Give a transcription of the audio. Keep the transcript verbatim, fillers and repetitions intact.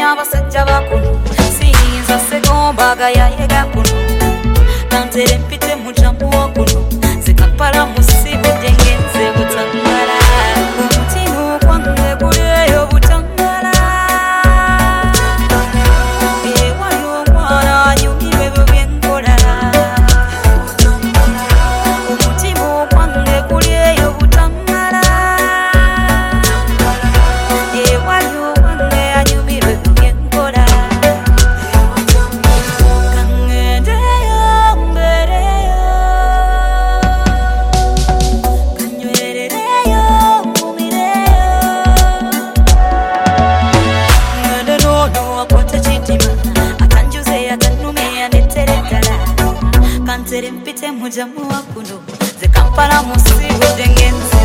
n'abasajja bakuno siyinza segombaga yayega kuno nantere mpite mu jamu wakuno zikampala musibudde ngenze butangala umutima kwange guleyo butangala ewayo mwana anyumirwe byo byenkola umutima kwange guleyo butangala ewayo mwana anyumirwe byo byenkola kangendeyo mbereyo kanywerereyo mumireyo ngende nono akwate chitima akanjuze atanume aneteretala kantere mpite mujamu wakuno zekampala musibudde ngenze